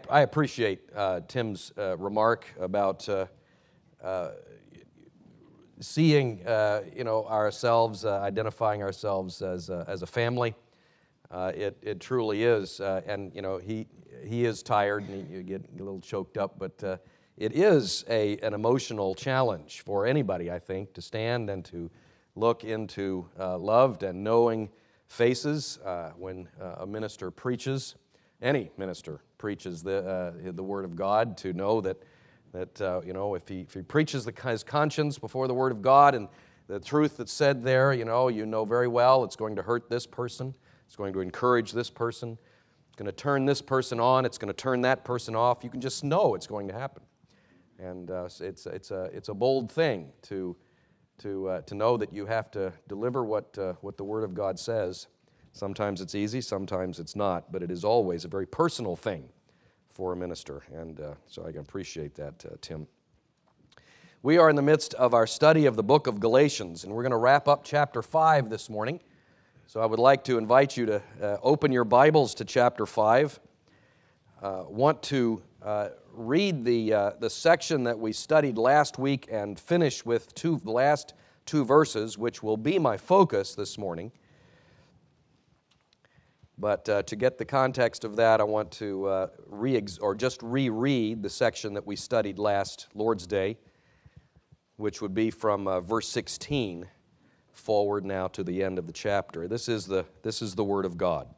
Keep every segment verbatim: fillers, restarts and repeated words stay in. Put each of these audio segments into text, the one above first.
I appreciate uh, Tim's uh, remark about uh, uh, seeing, uh, you know, ourselves, uh, identifying ourselves as a, as a family. Uh, it it truly is, uh, and you know, he he is tired, and he, you get a little choked up, but uh, it is a an emotional challenge for anybody, I think, to stand and to look into uh, loved and knowing faces uh, when uh, a minister preaches. Any minister preaches the uh, the Word of God, to know that that uh, you know, if he if he preaches the, his conscience before the Word of God and the truth that's said there, you know, you know very well it's going to hurt this person, it's going to encourage this person, it's going to turn this person on, it's going to turn that person off. You can just know it's going to happen, and uh, it's it's a it's a bold thing to to uh, to know that you have to deliver what uh, what the Word of God says. Sometimes it's easy, sometimes it's not, but it is always a very personal thing for a minister, and uh, so I can appreciate that, uh, Tim. We are in the midst of our study of the book of Galatians, and we're going to wrap up chapter five this morning. So I would like to invite you to uh, open your Bibles to chapter five. Uh, want to uh, read the uh, the section that we studied last week and finish with two the last two verses, which will be my focus this morning. But uh, to get the context of that, I want to uh, re or just reread the section that we studied last Lord's Day, which would be from uh, verse sixteen forward now to the end of the chapter. This is the this is the Word of God.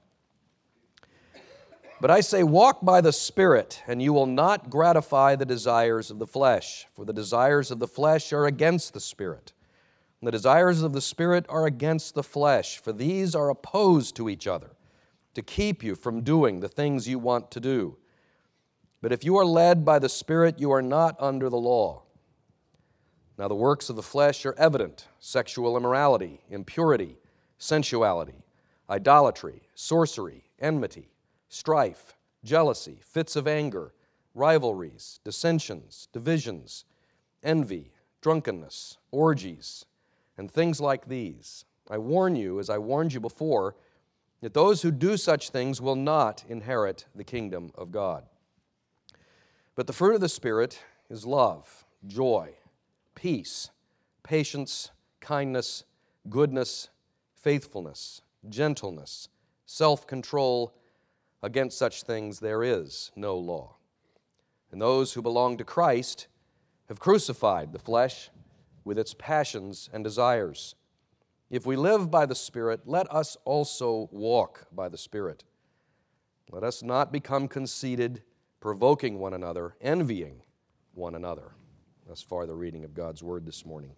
But I say, walk by the Spirit, and you will not gratify the desires of the flesh. For the desires of the flesh are against the Spirit, and the desires of the Spirit are against the flesh. For these are opposed to each other, to keep you from doing the things you want to do. But if you are led by the Spirit, you are not under the law. Now the works of the flesh are evident: sexual immorality, impurity, sensuality, idolatry, sorcery, enmity, strife, jealousy, fits of anger, rivalries, dissensions, divisions, envy, drunkenness, orgies, and things like these. I warn you, as I warned you before, that those who do such things will not inherit the kingdom of God. But the fruit of the Spirit is love, joy, peace, patience, kindness, goodness, faithfulness, gentleness, self-control. Against such things there is no law. And those who belong to Christ have crucified the flesh with its passions and desires. If we live by the Spirit, let us also walk by the Spirit. Let us not become conceited, provoking one another, envying one another. Thus far the reading of God's Word this morning.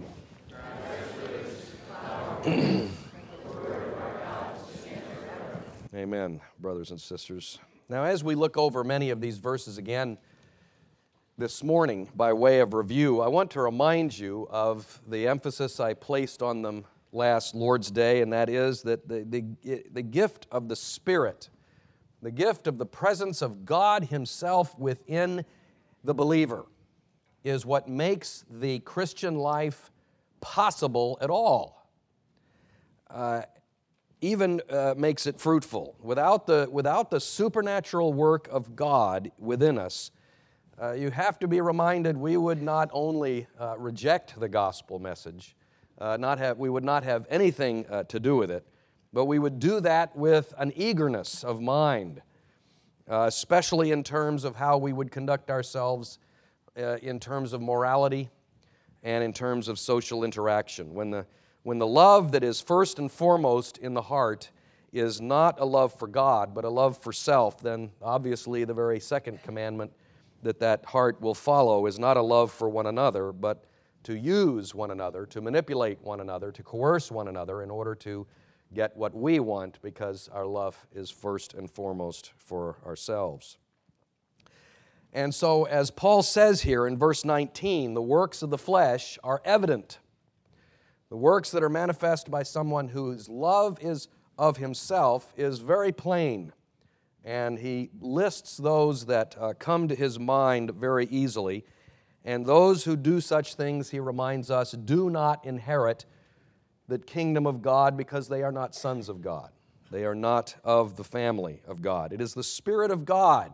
Amen, brothers and sisters. Now, as we look over many of these verses again this morning by way of review, I want to remind you of the emphasis I placed on them last Lord's Day, and that is that the, the, the gift of the Spirit, the gift of the presence of God Himself within the believer, is what makes the Christian life possible at all, uh, even uh, makes it fruitful. Without the, without the supernatural work of God within us, uh, you have to be reminded we would not only uh, reject the gospel message, Uh, not have, we would not have anything uh, to do with it, but we would do that with an eagerness of mind, uh, especially in terms of how we would conduct ourselves uh, in terms of morality and in terms of social interaction. When the, when the love that is first and foremost in the heart is not a love for God, but a love for self, then obviously the very second commandment that that heart will follow is not a love for one another, but to use one another, to manipulate one another, to coerce one another in order to get what we want, because our love is first and foremost for ourselves. And so, as Paul says here in verse nineteen, the works of the flesh are evident. The works that are manifest by someone whose love is of himself is very plain. And he lists those that uh, come to his mind very easily. And those who do such things, he reminds us, do not inherit the kingdom of God because they are not sons of God. They are not of the family of God. It is the Spirit of God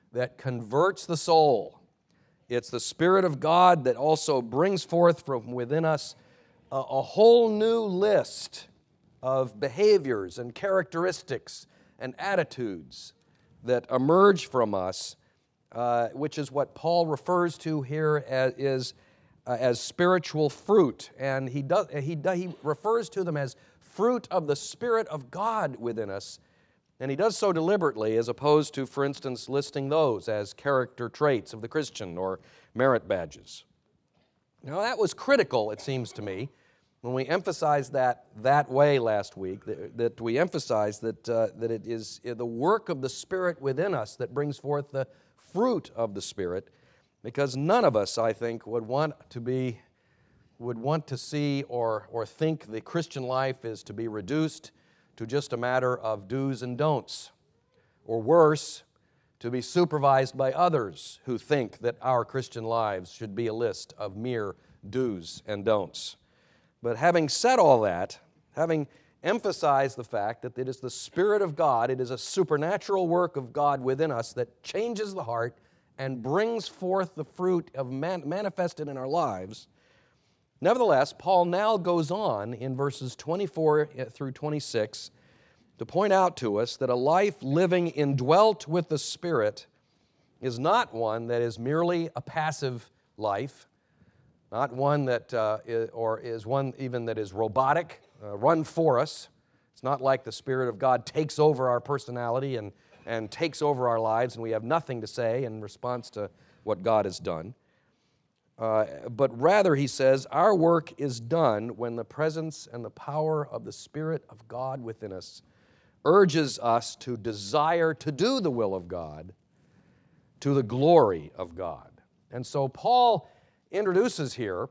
that converts the soul. It's the Spirit of God that also brings forth from within us a, a whole new list of behaviors and characteristics and attitudes that emerge from us, uh, which is what Paul refers to here as, is, uh, as spiritual fruit. And he, does, he, does, he refers to them as fruit of the Spirit of God within us. And he does so deliberately, as opposed to, for instance, listing those as character traits of the Christian or merit badges. Now, that was critical, it seems to me, when we emphasized that that way last week, that, that we emphasized that, uh, that it is the work of the Spirit within us that brings forth the fruit of the Spirit, because none of us, I think, would want to be, would want to see or, or think the Christian life is to be reduced to just a matter of do's and don'ts, or worse, to be supervised by others who think that our Christian lives should be a list of mere do's and don'ts. But having said all that, having emphasized the fact that it is the Spirit of God, it is a supernatural work of God within us that changes the heart and brings forth the fruit of man- manifested in our lives, nevertheless, Paul now goes on in verses twenty-four through twenty-six to point out to us that a life living indwelt with the Spirit is not one that is merely a passive life, not one that, uh, is, or is one even that is robotic, uh, run for us. It's not like the Spirit of God takes over our personality and, and takes over our lives and we have nothing to say in response to what God has done. Uh, but rather, he says, our work is done when the presence and the power of the Spirit of God within us urges us to desire to do the will of God to the glory of God. And so Paul introduces here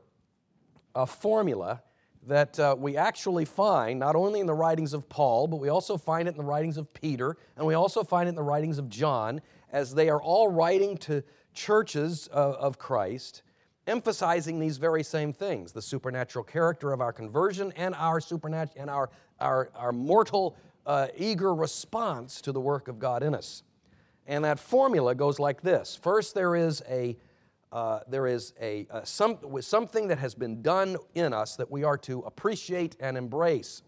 a formula that uh, we actually find not only in the writings of Paul, but we also find it in the writings of Peter, and we also find it in the writings of John, as they are all writing to churches of, of Christ, emphasizing these very same things, the supernatural character of our conversion and our supernatural and our, our, our mortal uh, eager response to the work of God in us. And that formula goes like this. First, there is a uh, there is a, a some, something that has been done in us that we are to appreciate and embrace.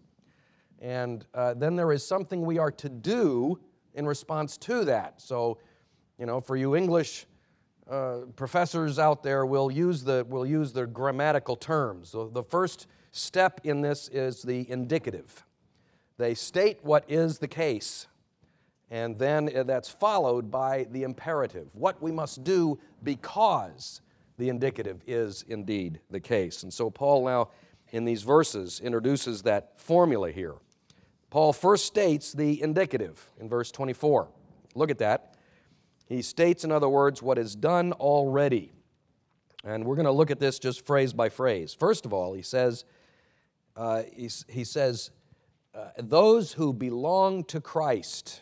And uh, then there is something we are to do in response to that. So, you know, for you English Uh, professors out there will use the will use the grammatical terms. So the first step in this is the indicative. They state what is the case, and then that's followed by the imperative, what we must do because the indicative is indeed the case. And so Paul now, in these verses, introduces that formula here. Paul first states the indicative in verse twenty-four. Look at that. He states, in other words, what is done already. And we're going to look at this just phrase by phrase. First of all, he says, uh, he, he says, uh, those who belong to Christ.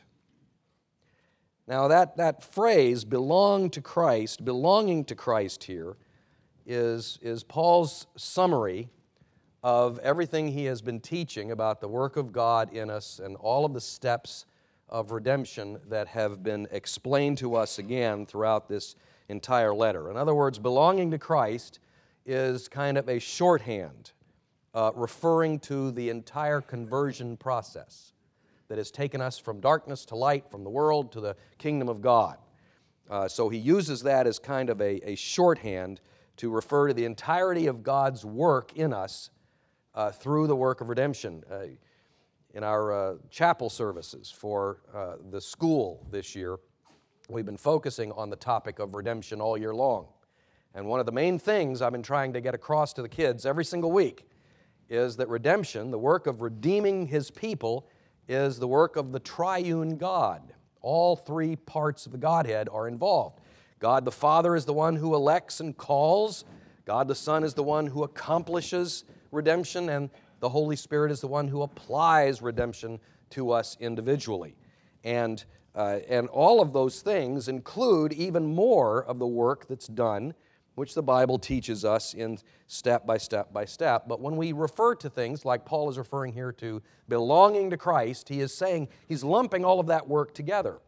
Now, that, that phrase, belong to Christ, belonging to Christ here, is, is Paul's summary of everything he has been teaching about the work of God in us and all of the steps of redemption that have been explained to us again throughout this entire letter. In other words, belonging to Christ is kind of a shorthand uh, referring to the entire conversion process that has taken us from darkness to light, from the world to the kingdom of God. Uh, so he uses that as kind of a, a shorthand to refer to the entirety of God's work in us uh, through the work of redemption. Uh, In our uh, chapel services for uh, the school this year, we've been focusing on the topic of redemption all year long. And one of the main things I've been trying to get across to the kids every single week is that redemption, the work of redeeming His people, is the work of the triune God. All three parts of the Godhead are involved. God the Father is the one who elects and calls. God the Son is the one who accomplishes redemption, and the Holy Spirit is the one who applies redemption to us individually. And, uh, and all of those things include even more of the work that's done, which the Bible teaches us in step by step by step. But when we refer to things like Paul is referring here to belonging to Christ, he is saying, he's lumping all of that work together.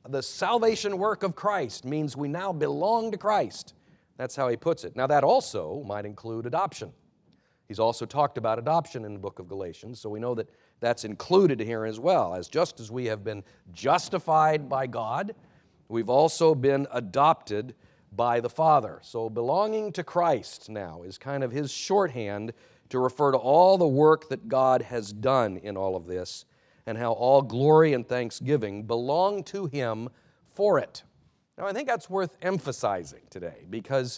the salvation work of Christ means we now belong to Christ. That's how he puts it. Now that also might include adoption. He's also talked about adoption in the book of Galatians, so we know that that's included here as well. As just as we have been justified by God, we've also been adopted by the Father. So belonging to Christ now is kind of his shorthand to refer to all the work that God has done in all of this and how all glory and thanksgiving belong to him for it. Now I think that's worth emphasizing today because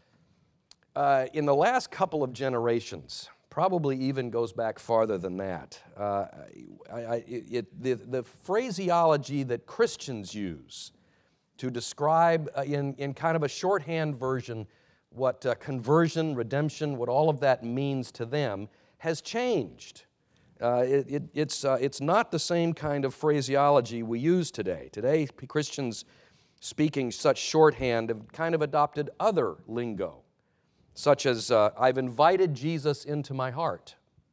uh, in the last couple of generations, probably even goes back farther than that, uh, I, I, it, the, the phraseology that Christians use to describe uh, in, in kind of a shorthand version what uh, conversion, redemption, what all of that means to them has changed. Uh, it, it, it's, uh, it's not the same kind of phraseology we use today. Today, Christians speaking such shorthand have kind of adopted other lingo, such as, uh, I've invited Jesus into my heart,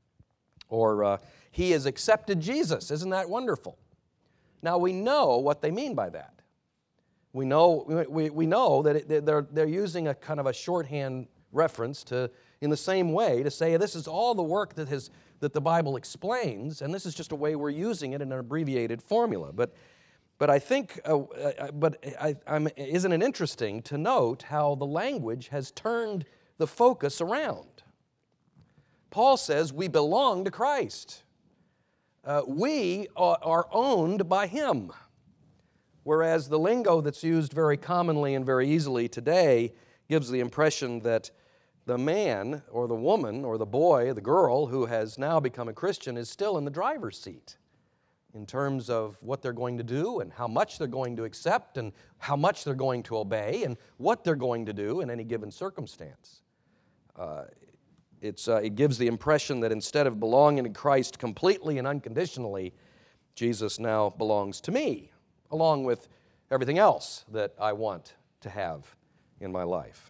or uh, he has accepted Jesus. Isn't that wonderful? Now, we know what they mean by that. We know, we, we know that it, they're, they're using a kind of a shorthand reference to, in the same way, to say this is all the work that, has, that the Bible explains, and this is just a way we're using it in an abbreviated formula. But, but I think, uh, uh, but I, I'm, isn't it interesting to note how the language has turned the focus around? Paul says we belong to Christ. Uh, we are, are owned by him. Whereas the lingo that's used very commonly and very easily today gives the impression that the man or the woman or the boy, the girl who has now become a Christian is still in the driver's seat in terms of what they're going to do and how much they're going to accept and how much they're going to obey and what they're going to do in any given circumstance. Uh, it's, uh, it gives the impression that instead of belonging to Christ completely and unconditionally, Jesus now belongs to me, along with everything else that I want to have in my life.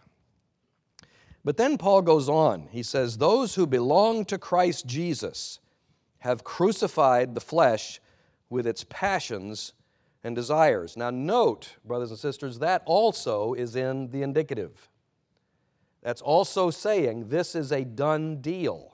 But then Paul goes on. He says, those who belong to Christ Jesus have crucified the flesh with its passions and desires. Now note, brothers and sisters, that also is in the indicative. That's also saying this is a done deal.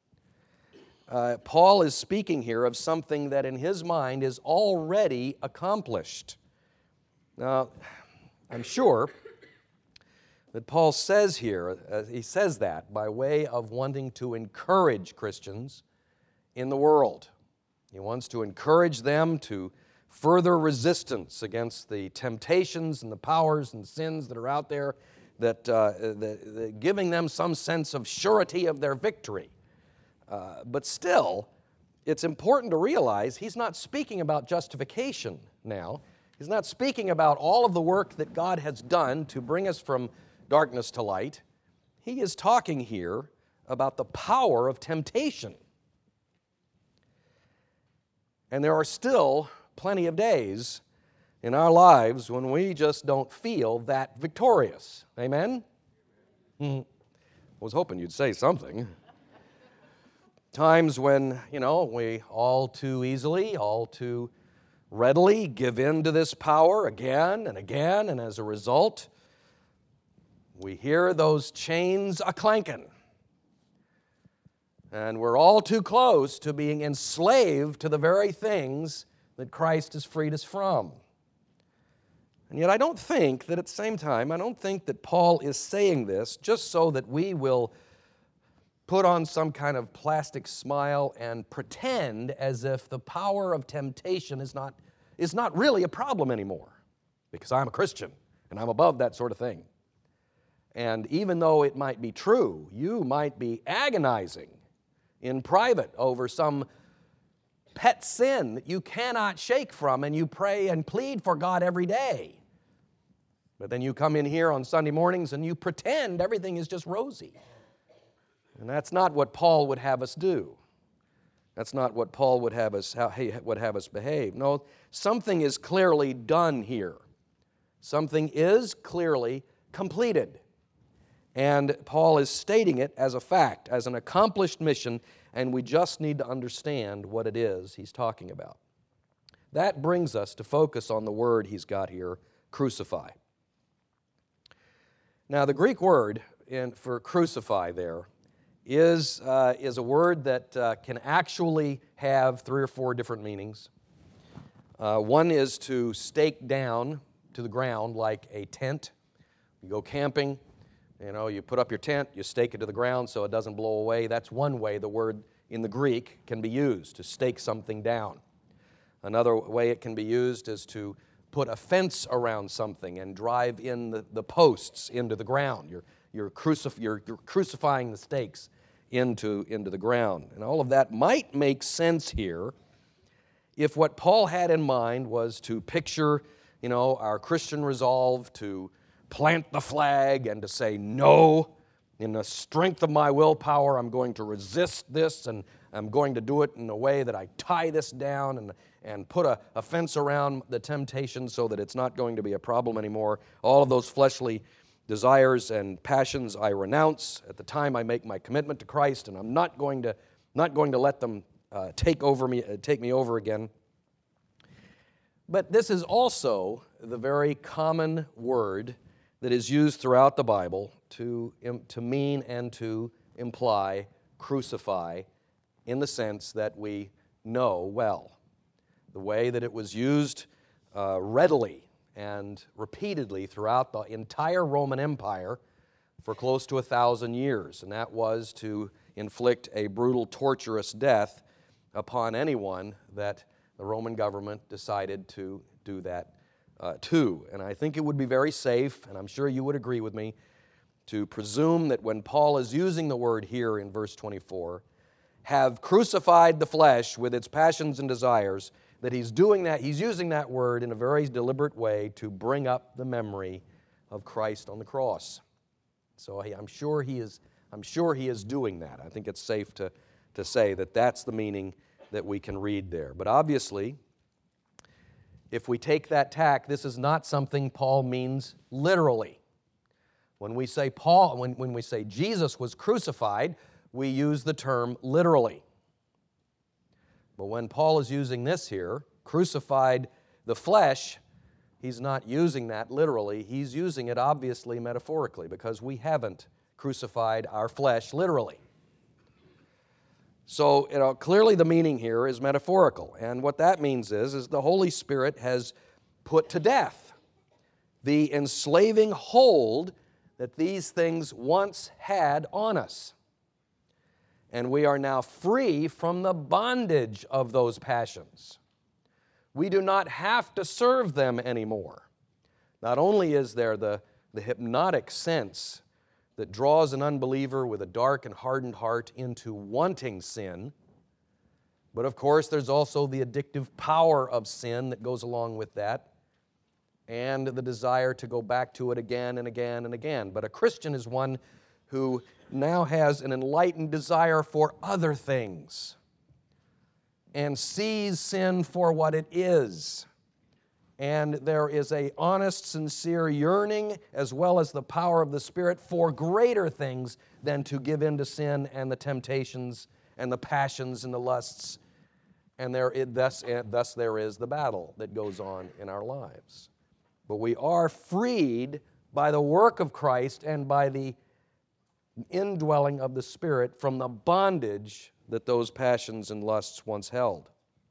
Uh, Paul is speaking here of something that in his mind is already accomplished. Now, I'm sure that Paul says here, uh, he says that by way of wanting to encourage Christians in the world. He wants to encourage them to further resistance against the temptations and the powers and sins that are out there, that, uh, that, that giving them some sense of surety of their victory. Uh, but still, it's important to realize he's not speaking about justification now. He's not speaking about all of the work that God has done to bring us from darkness to light. He is talking here about the power of temptation. And there are still plenty of days in our lives when we just don't feel that victorious. Amen? Mm-hmm. I was hoping you'd say something. Times when, you know, we all too easily, all too readily give in to this power again and again, and as a result, we hear those chains a-clanking. And we're all too close to being enslaved to the very things that Christ has freed us from. And yet I don't think that at the same time, I don't think that Paul is saying this just so that we will put on some kind of plastic smile and pretend as if the power of temptation is not, is not really a problem anymore, because I'm a Christian and I'm above that sort of thing. And even though it might be true, you might be agonizing in private over some pet sin that you cannot shake from, and you pray and plead for God every day. But then you come in here on Sunday mornings and you pretend everything is just rosy. And that's not what Paul would have us do. That's not what Paul would have us, how he would have us behave. No, something is clearly done here. Something is clearly completed. And Paul is stating it as a fact, as an accomplished mission, and we just need to understand what it is he's talking about. that brings us to focus on the word he's got here, crucify. Now, the Greek word in, for crucify there is, uh, is a word that uh, can actually have three or four different meanings. Uh, one is to stake down to the ground like a tent. You go camping, you know, you put up your tent, you stake it to the ground so it doesn't blow away. That's one way the word in the Greek can be used, to stake something down. Another way it can be used is to put a fence around something and drive in the, the posts into the ground. You're, you're, crucif- you're, you're crucifying the stakes into, into the ground. And all of that might make sense here if what Paul had in mind was to picture, you know, our Christian resolve to plant the flag and to say, no, in the strength of my willpower, I'm going to resist this, and I'm going to do it in a way that I tie this down and, and put a, a fence around the temptation so that it's not going to be a problem anymore. All of those fleshly desires and passions I renounce at the time I make my commitment to Christ, and I'm not going to, not going to let them uh, take over me, uh, take me over again. But this is also the very common word that is used throughout the Bible to, to mean and to imply crucify in the sense that we know well. The way that it was used uh, readily and repeatedly throughout the entire Roman Empire for close to a thousand years, and that was to inflict a brutal, torturous death upon anyone that the Roman government decided to do that Uh, too. And I think it would be very safe, and I'm sure you would agree with me, to presume that when Paul is using the word here in verse twenty-four, have crucified the flesh with its passions and desires, that he's doing that, he's using that word in a very deliberate way to bring up the memory of Christ on the cross. So I'm sure he is, I'm sure he is doing that. I think it's safe to, to say that that's the meaning that we can read there. But obviously, if we take that tack, this is not something Paul means literally. When we say Paul, when, when we say Jesus was crucified, we use the term literally. But when Paul is using this here, crucified the flesh, he's not using that literally. He's using it obviously metaphorically, because we haven't crucified our flesh literally. So, you know, clearly the meaning here is metaphorical. And what that means is, is the Holy Spirit has put to death the enslaving hold that these things once had on us. And we are now free from the bondage of those passions. We do not have to serve them anymore. Not only is there the, the hypnotic sense that draws an unbeliever with a dark and hardened heart into wanting sin, but of course there's also the addictive power of sin that goes along with that, and the desire to go back to it again and again and again. But a Christian is one who now has an enlightened desire for other things and sees sin for what it is. And there is an honest, sincere yearning, as well as the power of the Spirit, for greater things than to give in to sin and the temptations and the passions and the lusts. And there, it, thus, and thus there is the battle that goes on in our lives. But we are freed by the work of Christ and by the indwelling of the Spirit from the bondage that those passions and lusts once held.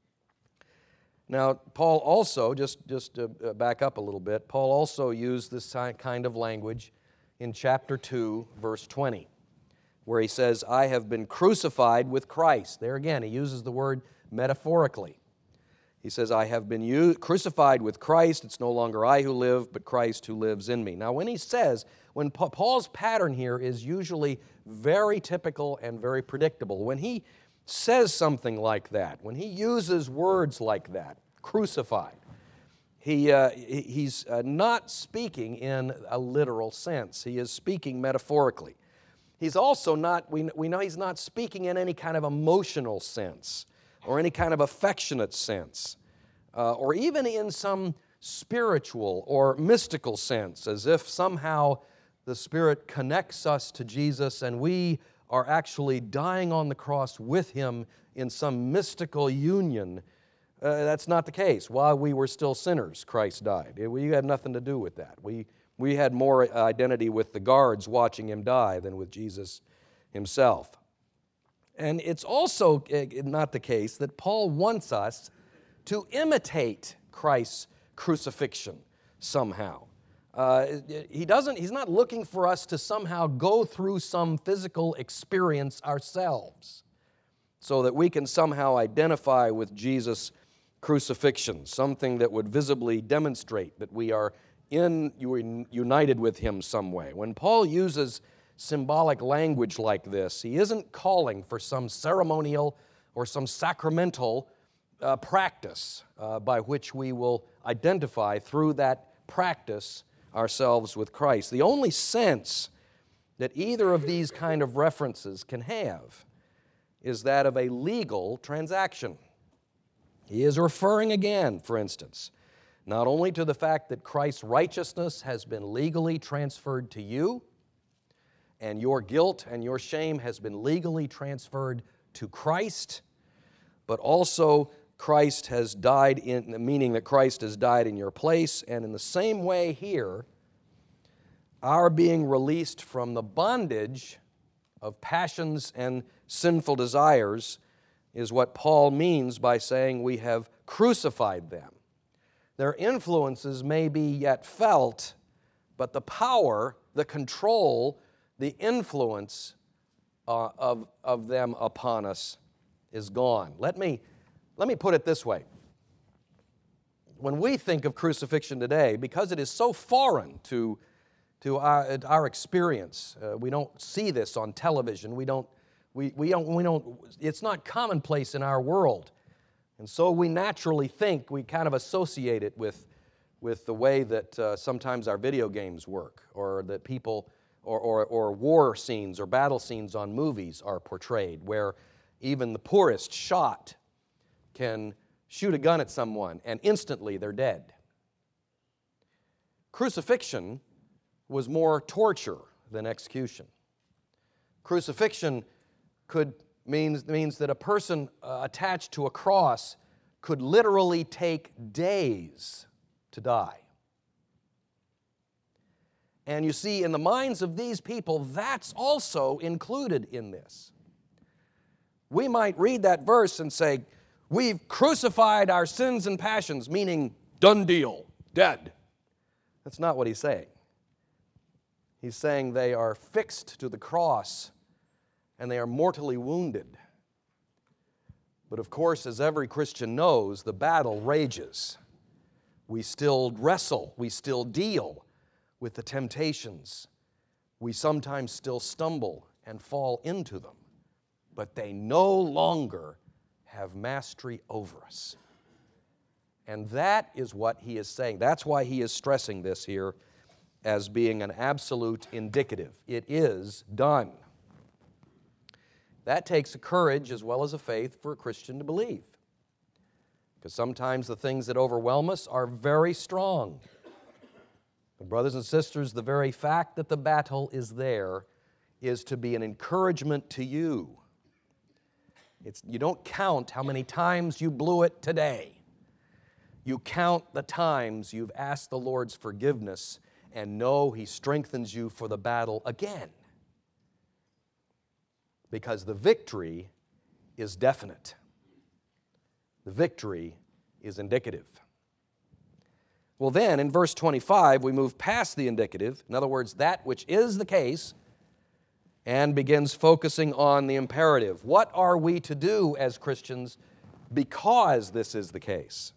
Now, Paul also, just, just to back up a little bit, Paul also used this kind of language in chapter two, verse twenty, where he says, I have been crucified with Christ. There again, he uses the word metaphorically. He says, I have been u- crucified with Christ. It's no longer I who live, but Christ who lives in me. Now, when he says, when Pa- Paul's pattern here is usually very typical and very predictable. When he says something like that, when he uses words like that, crucified, he, uh, he's uh, not speaking in a literal sense. He is speaking metaphorically. He's also not, we, we know he's not speaking in any kind of emotional sense or any kind of affectionate sense, uh, or even in some spiritual or mystical sense, as if somehow the Spirit connects us to Jesus and we are actually dying on the cross with Him in some mystical union Uh, that's not the case. While we were still sinners, Christ died. It- we had nothing to do with that. We, we had more identity with the guards watching him die than with Jesus himself. And it's also uh, not the case that Paul wants us to imitate Christ's crucifixion somehow. Uh, he doesn't, he's not looking for us to somehow go through some physical experience ourselves so that we can somehow identify with Jesus' crucifixion, something that would visibly demonstrate that we are in, united with him some way. When Paul uses symbolic language like this, he isn't calling for some ceremonial or some sacramental uh, practice uh, by which we will identify through that practice ourselves with Christ. The only sense that either of these kind of references can have is that of a legal transaction. He is referring again, for instance, not only to the fact that Christ's righteousness has been legally transferred to you, and your guilt and your shame has been legally transferred to Christ, but also Christ has died in, meaning that Christ has died in your place, and in the same way here, our being released from the bondage of passions and sinful desires is what Paul means by saying we have crucified them. Their influences may be yet felt, but the power, the control, the influence uh, of, of them upon us is gone. Let me, let me put it this way. When we think of crucifixion today, because it is so foreign to, to our, our experience, uh, we don't see this on television, we don't, we, we don't, we don't, it's not commonplace in our world. And so we naturally think, we kind of associate it with, with the way that uh, sometimes our video games work, or that people Or, or, or war scenes or battle scenes on movies are portrayed, where even the poorest shot can shoot a gun at someone and instantly they're dead. Crucifixion was more torture than execution. Crucifixion could means, means that a person uh, attached to a cross could literally take days to die. And you see, in the minds of these people, that's also included in this. We might read that verse and say, we've crucified our sins and passions, meaning done deal, dead. That's not what he's saying. He's saying they are fixed to the cross and they are mortally wounded. But of course, as every Christian knows, the battle rages. We still wrestle, we still deal with the temptations. We sometimes still stumble and fall into them, but they no longer have mastery over us. And that is what he is saying. That's why he is stressing this here as being an absolute indicative. It is done. That takes a courage as well as a faith for a Christian to believe. Because sometimes the things that overwhelm us are very strong. And brothers and sisters, the very fact that the battle is there is to be an encouragement to you. It's, you don't count how many times you blew it today. You count the times you've asked the Lord's forgiveness and know He strengthens you for the battle again. Because the victory is definite. The victory is indicative. Well then, in verse twenty-five, we move past the indicative, in other words, that which is the case, and begins focusing on the imperative. What are we to do as Christians because this is the case?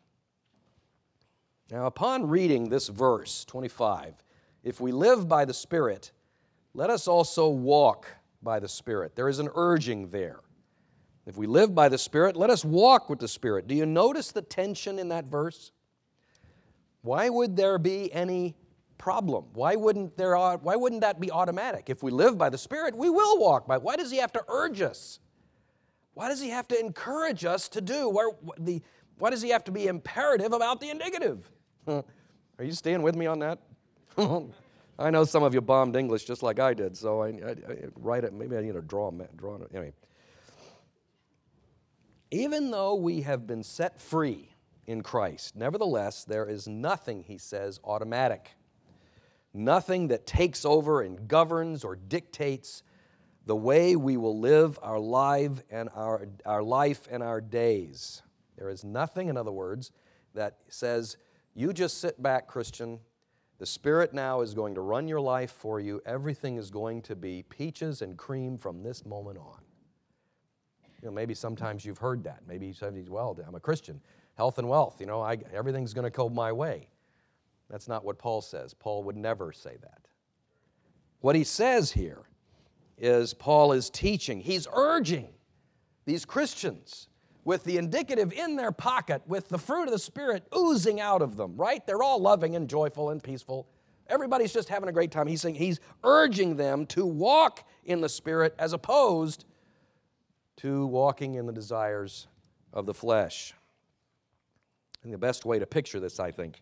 Now, upon reading this verse, twenty-five, if we live by the Spirit, let us also walk by the Spirit. There is an urging there. If we live by the Spirit, let us walk with the Spirit. Do you notice the tension in that verse? Why would there be any problem? Why wouldn't there, why wouldn't that be automatic? If we live by the Spirit, we will walk by. Why does He have to urge us? Why does He have to encourage us to do? Why, the, why does He have to be imperative about the indicative? Are you staying with me on that? I know some of you bombed English just like I did, so I, I, I write it. Maybe I need to draw, draw it. Anyway. Even though we have been set free in Christ, nevertheless, there is nothing, he says, automatic. Nothing that takes over and governs or dictates the way we will live our life and our, our life and our days. There is nothing, in other words, that says, you just sit back, Christian. The Spirit now is going to run your life for you. Everything is going to be peaches and cream from this moment on. You know, maybe sometimes you've heard that. Maybe you said, well, I'm a Christian. Health and wealth, you know, I, everything's going to go my way. That's not what Paul says. Paul would never say that. What he says here is Paul is teaching. He's urging these Christians with the indicative in their pocket, with the fruit of the Spirit oozing out of them, right? They're all loving and joyful and peaceful. Everybody's just having a great time. He's saying he's urging them to walk in the Spirit as opposed to walking in the desires of the flesh. And the best way to picture this, I think,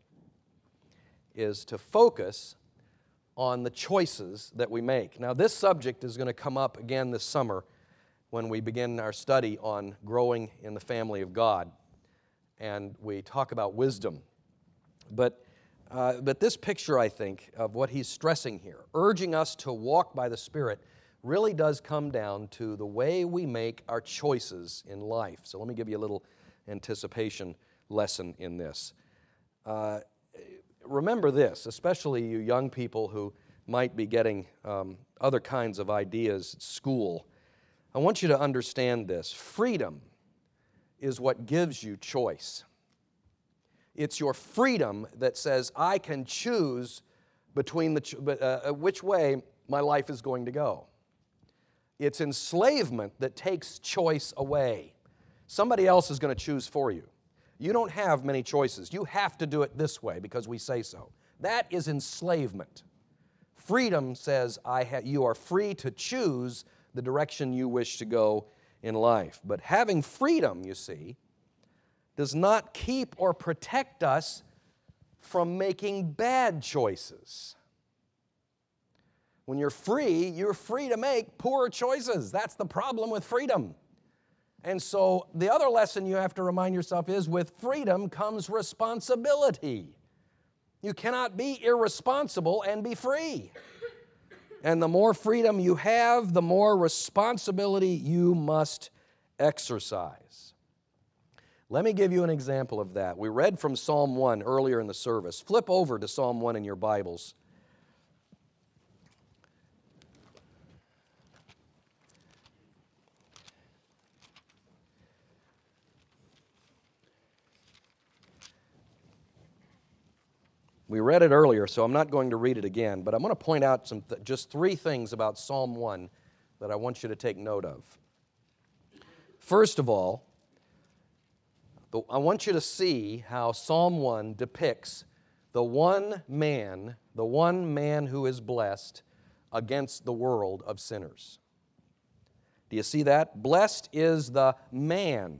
is to focus on the choices that we make. Now, this subject is going to come up again this summer when we begin our study on growing in the family of God, and we talk about wisdom. But, uh, but this picture, I think, of what he's stressing here, urging us to walk by the Spirit, really does come down to the way we make our choices in life. So let me give you a little anticipation lesson in this. Uh, remember this, especially you young people who might be getting um, other kinds of ideas at school. I want you to understand this. Freedom is what gives you choice. It's your freedom that says, I can choose between the uh, which way my life is going to go. It's enslavement that takes choice away. Somebody else is going to choose for you. You don't have many choices. You have to do it this way because we say so. That is enslavement. Freedom says I ha- you are free to choose the direction you wish to go in life. But having freedom, you see, does not keep or protect us from making bad choices. When you're free, you're free to make poor choices. That's the problem with freedom. And so the other lesson you have to remind yourself is with freedom comes responsibility. You cannot be irresponsible and be free. And the more freedom you have, the more responsibility you must exercise. Let me give you an example of that. We read from Psalm one earlier in the service. Flip over to Psalm one in your Bibles. We read it earlier, so I'm not going to read it again, but I'm going to point out some th- just three things about Psalm one that I want you to take note of. First of all, the, I want you to see how Psalm one depicts the one man, the one man who is blessed against the world of sinners. Do you see that? Blessed is the man.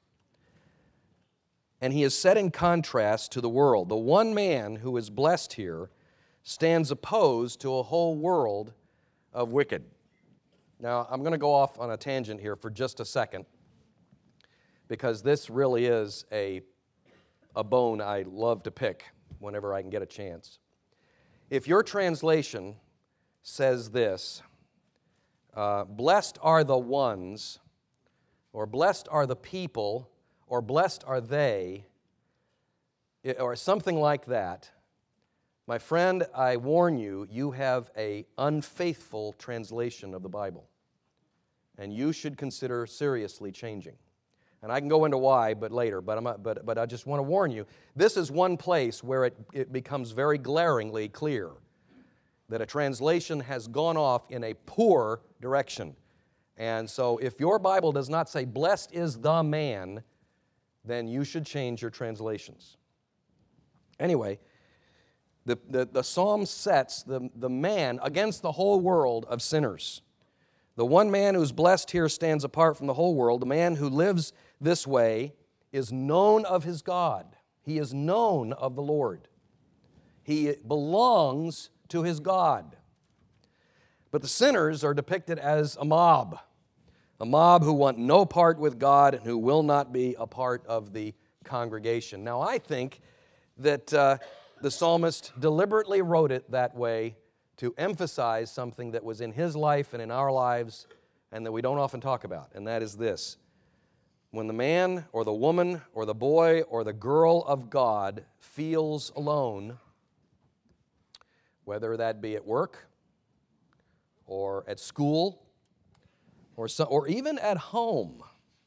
And he is set in contrast to the world. The one man who is blessed here stands opposed to a whole world of wicked. Now, I'm going to go off on a tangent here for just a second, because this really is a, a bone I love to pick whenever I can get a chance. If your translation says this, uh, blessed are the ones, or blessed are the people, or blessed are they, or something like that, my friend, I warn you, you have an unfaithful translation of the Bible. And you should consider seriously changing. And I can go into why, but later, but, I'm not, but, but I just want to warn you, this is one place where it, it becomes very glaringly clear that a translation has gone off in a poor direction. And so if your Bible does not say, blessed is the man, then you should change your translations. Anyway, the, the, the psalm sets the, the man against the whole world of sinners. The one man who's blessed here stands apart from the whole world. The man who lives this way is known of his God. He is known of the Lord. He belongs to his God. But the sinners are depicted as a mob. A mob who want no part with God and who will not be a part of the congregation. Now, I think that uh, the psalmist deliberately wrote it that way to emphasize something that was in his life and in our lives and that we don't often talk about, and that is this. When the man or the woman or the boy or the girl of God feels alone, whether that be at work or at school or, so, or even at home,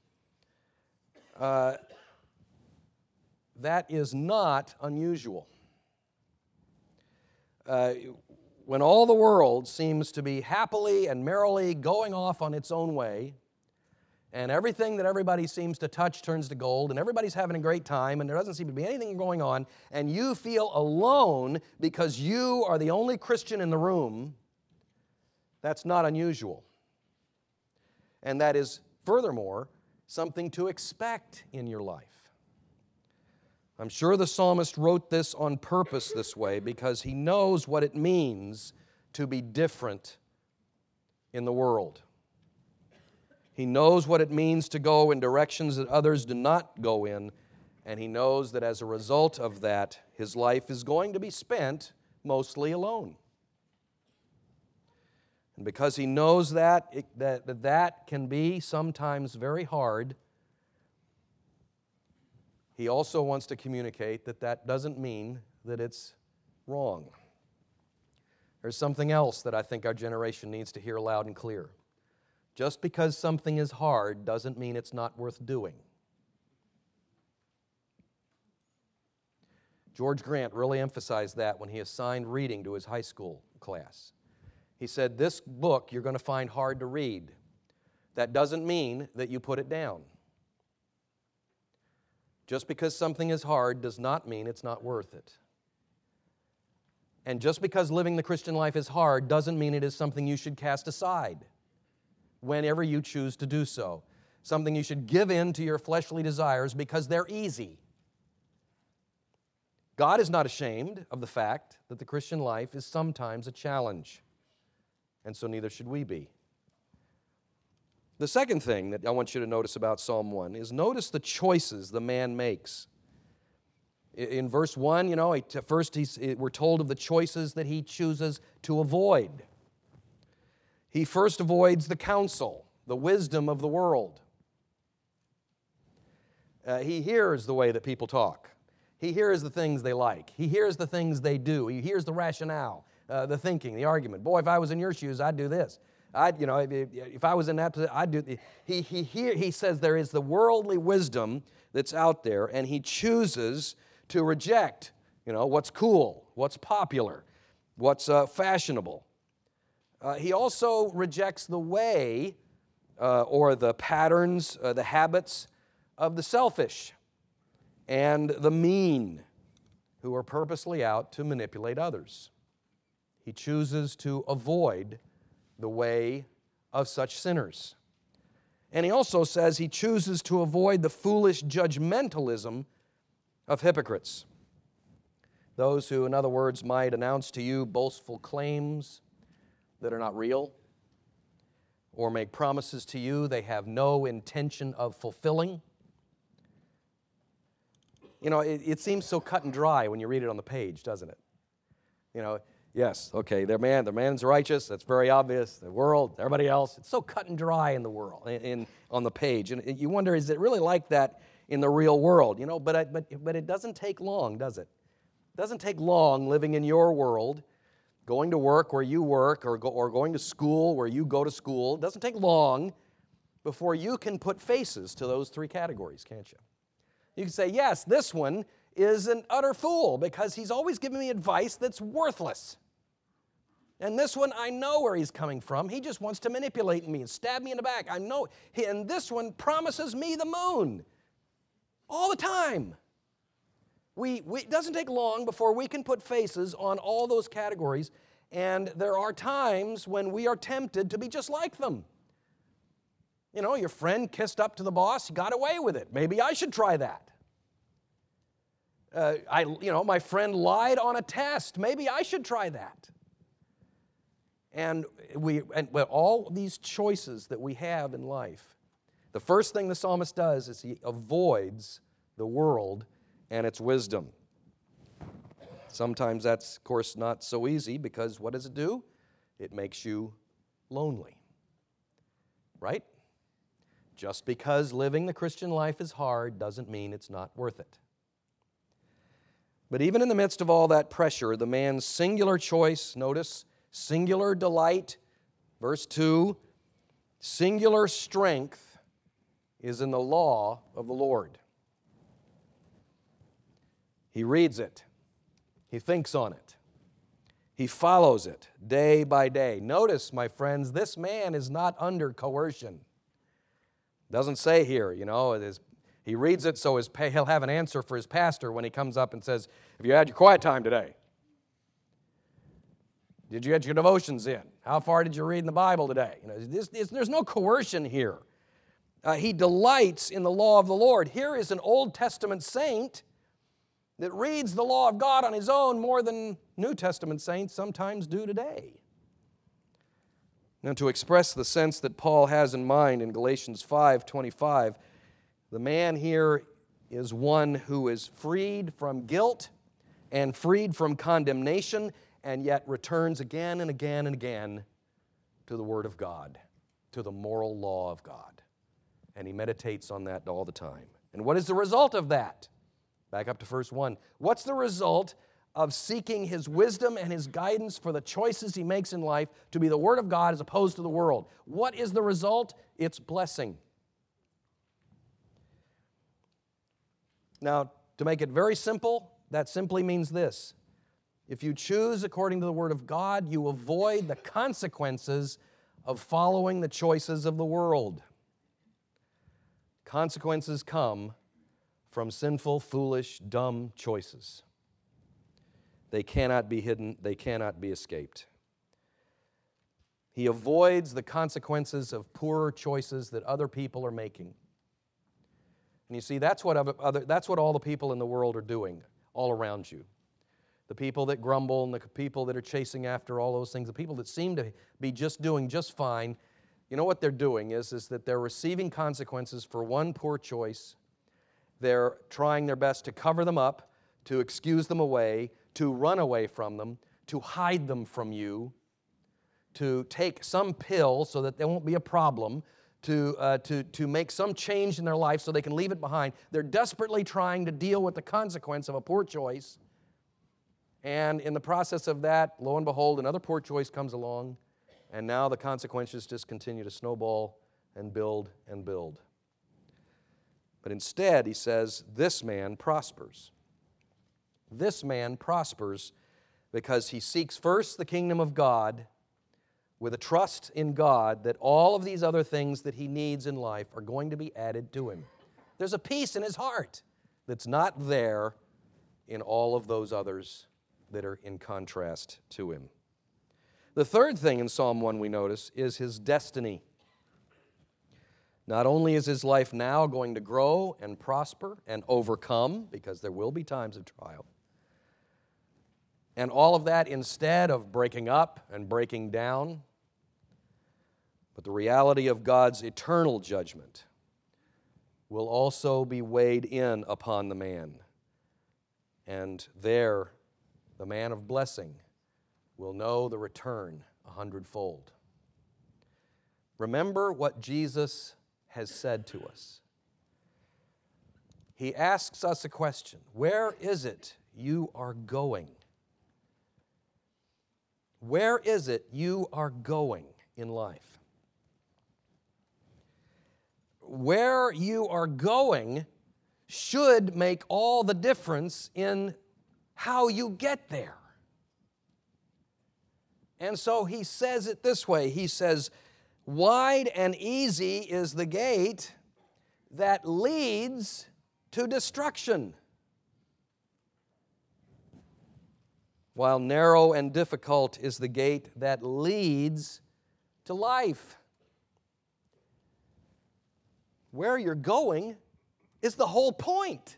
uh, that is not unusual. Uh, when all the world seems to be happily and merrily going off on its own way, and everything that everybody seems to touch turns to gold, and everybody's having a great time, and there doesn't seem to be anything going on, and you feel alone because you are the only Christian in the room, that's not unusual. And that is, furthermore, something to expect in your life. I'm sure the psalmist wrote this on purpose this way because he knows what it means to be different in the world. He knows what it means to go in directions that others do not go in, and he knows that as a result of that, his life is going to be spent mostly alone. And because he knows that, it, that, that that can be sometimes very hard, he also wants to communicate that that doesn't mean that it's wrong. There's something else that I think our generation needs to hear loud and clear. Just because something is hard doesn't mean it's not worth doing. George Grant really emphasized that when he assigned reading to his high school class. He said, this book you're going to find hard to read. That doesn't mean that you put it down. Just because something is hard does not mean it's not worth it. And just because living the Christian life is hard doesn't mean it is something you should cast aside whenever you choose to do so. Something you should give in to your fleshly desires because they're easy. God is not ashamed of the fact that the Christian life is sometimes a challenge, and so neither should we be. The second thing that I want you to notice about Psalm one is notice the choices the man makes. In verse one, you know, first he's, we're told of the choices that he chooses to avoid. He first avoids the counsel, the wisdom of the world. Uh, he hears the way that people talk. He hears the things they like. He hears the things they do. He hears the rationale, uh, the thinking, the argument. Boy, if I was in your shoes, I'd do this. I'd, you know, if, if I was in that position, I'd do. He he he he says there is the worldly wisdom that's out there, and he chooses to reject, you know, what's cool, what's popular, what's uh, fashionable. Uh, he also rejects the way uh, or the patterns, uh, the habits of the selfish and the mean who are purposely out to manipulate others. He chooses to avoid the way of such sinners. And he also says he chooses to avoid the foolish judgmentalism of hypocrites. Those who, in other words, might announce to you boastful claims that are not real, or make promises to you they have no intention of fulfilling. You know, it, it seems so cut and dry when you read it on the page, doesn't it? You know, yes, okay, their man, their man's righteous, that's very obvious. The world, everybody else, it's so cut and dry in the world, in, in on the page. And you wonder, is it really like that in the real world? You know, but I, but but it doesn't take long, does it? It doesn't take long living in your world, going to work where you work, or go, or going to school where you go to school. It doesn't take long before you can put faces to those three categories, can't you? You can say, yes, this one is an utter fool because he's always giving me advice that's worthless. And this one, I know where he's coming from. He just wants to manipulate me and stab me in the back. I know. And this one promises me the moon all the time. We, we, it doesn't take long before we can put faces on all those categories, and there are times when we are tempted to be just like them. You know, your friend kissed up to the boss, got away with it. Maybe I should try that. Uh, I, you know, my friend lied on a test. Maybe I should try that. And we and well, all these choices that we have in life, the first thing the psalmist does is he avoids the world and its wisdom. Sometimes that's, of course, not so easy because what does it do? It makes you lonely, right? Just because living the Christian life is hard doesn't mean it's not worth it. But even in the midst of all that pressure, the man's singular choice, notice, singular delight, verse two, singular strength is in the law of the Lord. He reads it. He thinks on it. He follows it day by day. Notice, my friends, this man is not under coercion. Doesn't say here, you know, it is, he reads it so his pay, he'll have an answer for his pastor when he comes up and says, have you had your quiet time today? Did you get your devotions in? How far did you read in the Bible today? You know, this, this, there's no coercion here. Uh, he delights in the law of the Lord. Here is an Old Testament saint that reads the law of God on his own more than New Testament saints sometimes do today. Now, to express the sense that Paul has in mind in Galatians five twenty-five, the man here is one who is freed from guilt and freed from condemnation, and yet returns again and again and again to the Word of God, to the moral law of God. And he meditates on that all the time. And what is the result of that? Back up to verse one. What's the result of seeking His wisdom and His guidance for the choices he makes in life to be the Word of God as opposed to the world? What is the result? It's blessing. Now, to make it very simple, that simply means this. If you choose according to the Word of God, you avoid the consequences of following the choices of the world. Consequences come from sinful, foolish, dumb choices. They cannot be hidden, they cannot be escaped. He avoids the consequences of poor choices that other people are making. And you see, that's what, other, that's what all the people in the world are doing all around you. The people that grumble and the people that are chasing after all those things, the people that seem to be just doing just fine, you know what they're doing is, is that they're receiving consequences for one poor choice. They're trying their best to cover them up, to excuse them away, to run away from them, to hide them from you, to take some pill so that there won't be a problem, to, uh, to, to make some change in their life so they can leave it behind. They're desperately trying to deal with the consequence of a poor choice. And in the process of that, lo and behold, another poor choice comes along, and now the consequences just continue to snowball and build and build. But instead, he says, this man prospers. This man prospers because he seeks first the kingdom of God with a trust in God that all of these other things that he needs in life are going to be added to him. There's a peace in his heart that's not there in all of those others that are in contrast to him. The third thing in Psalm one we notice is his destiny. Not only is his life now going to grow and prosper and overcome, because there will be times of trial, and all of that instead of breaking up and breaking down, but the reality of God's eternal judgment will also be weighed in upon the man. And there, the man of blessing will know the return a hundredfold. Remember what Jesus has said to us. He asks us a question. Where is it you are going? Where is it you are going in life? Where you are going should make all the difference in how you get there. And so he says it this way. He says, wide and easy is the gate that leads to destruction, while narrow and difficult is the gate that leads to life. Where you're going is the whole point.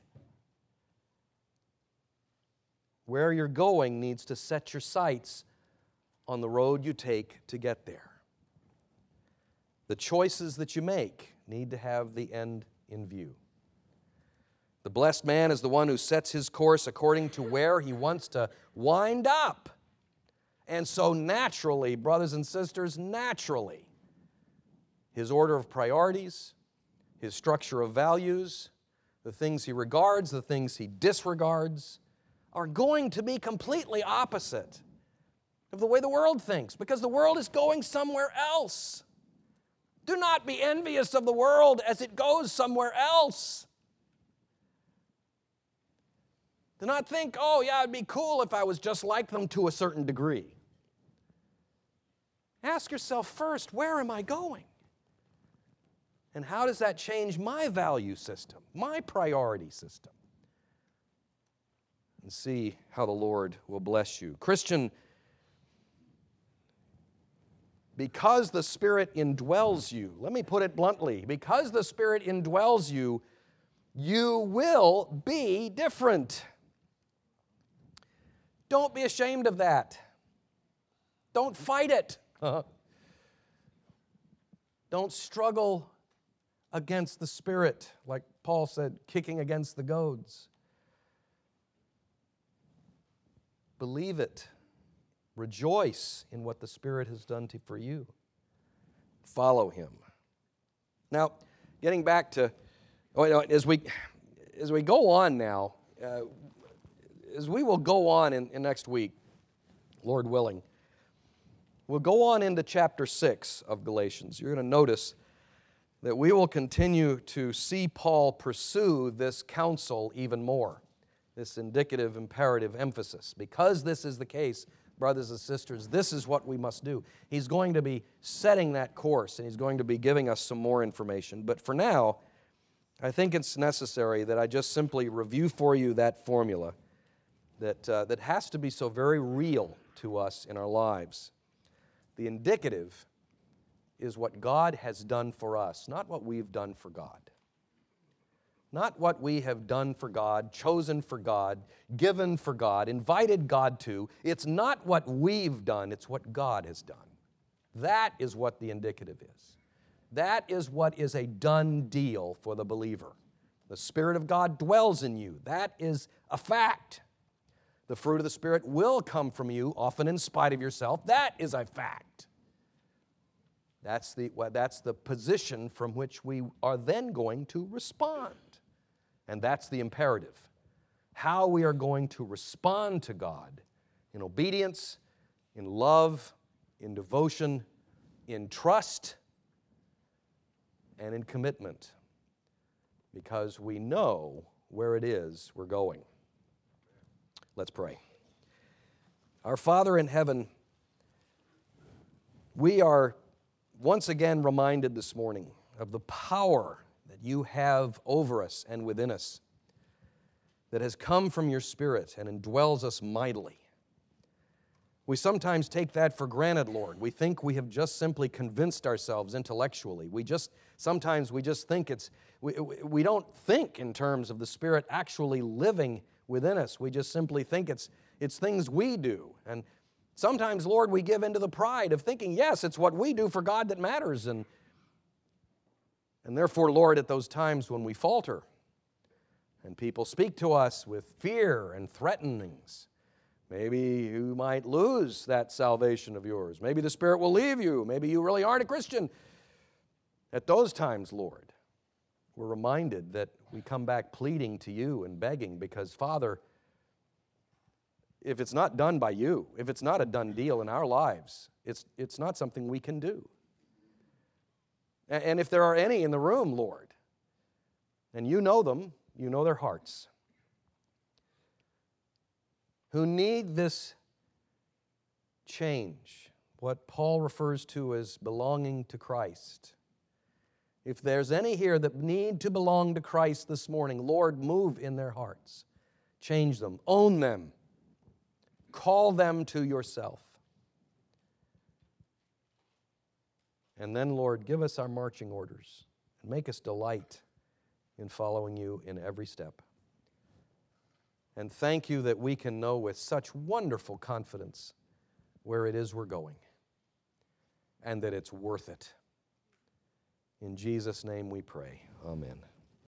Where you're going needs to set your sights on the road you take to get there. The choices that you make need to have the end in view. The blessed man is the one who sets his course according to where he wants to wind up. And so naturally, brothers and sisters, naturally, his order of priorities, his structure of values, the things he regards, the things he disregards, are going to be completely opposite of the way the world thinks, because the world is going somewhere else. Do not be envious of the world as it goes somewhere else. Do not think, oh, yeah, it'd be cool if I was just like them to a certain degree. Ask yourself first, where am I going? And how does that change my value system, my priority system? And see how the Lord will bless you. Christian, because the Spirit indwells you, let me put it bluntly, because the Spirit indwells you, you will be different. Don't be ashamed of that. Don't fight it. Don't struggle against the Spirit, like Paul said, kicking against the goads. Believe it. Rejoice in what the Spirit has done to, for you. Follow Him. Now, getting back to, oh, as we as we go on now, uh, as we will go on in, in next week, Lord willing, we'll go on into chapter six of Galatians. You're going to notice that we will continue to see Paul pursue this counsel even more, this indicative, imperative emphasis. Because this is the case, brothers and sisters, this is what we must do. He's going to be setting that course, and he's going to be giving us some more information. But for now, I think it's necessary that I just simply review for you that formula that, uh, that has to be so very real to us in our lives. The indicative is what God has done for us, not what we've done for God. Not what we have done for God, chosen for God, given for God, invited God to. It's not what we've done, it's what God has done. That is what the indicative is. That is what is a done deal for the believer. The Spirit of God dwells in you. That is a fact. The fruit of the Spirit will come from you, often in spite of yourself. That is a fact. That's the, well, that's the position from which we are then going to respond. And that's the imperative. How we are going to respond to God in obedience, in love, in devotion, in trust, and in commitment. Because we know where it is we're going. Let's pray. Our Father in heaven, we are once again reminded this morning of the power that you have over us and within us, that has come from your Spirit and indwells us mightily. We sometimes take that for granted, Lord. We think we have just simply convinced ourselves intellectually. We just, sometimes we just think it's, we, we don't think in terms of the Spirit actually living within us. We just simply think it's, it's things we do. And sometimes, Lord, we give into the pride of thinking, yes, it's what we do for God that matters. And, and therefore, Lord, at those times when we falter and people speak to us with fear and threatenings, maybe you might lose that salvation of yours. Maybe the Spirit will leave you. Maybe you really aren't a Christian. At those times, Lord, we're reminded that we come back pleading to you and begging because, Father, if it's not done by you, if it's not a done deal in our lives, it's, it's not something we can do. And, and if there are any in the room, Lord, and you know them, you know their hearts, who need this change, what Paul refers to as belonging to Christ. If there's any here that need to belong to Christ this morning, Lord, move in their hearts. Change them. Own them. Call them to yourself. And then, Lord, give us our marching orders and make us delight in following you in every step. And thank you that we can know with such wonderful confidence where it is we're going, and that it's worth it. In Jesus' name we pray. Amen.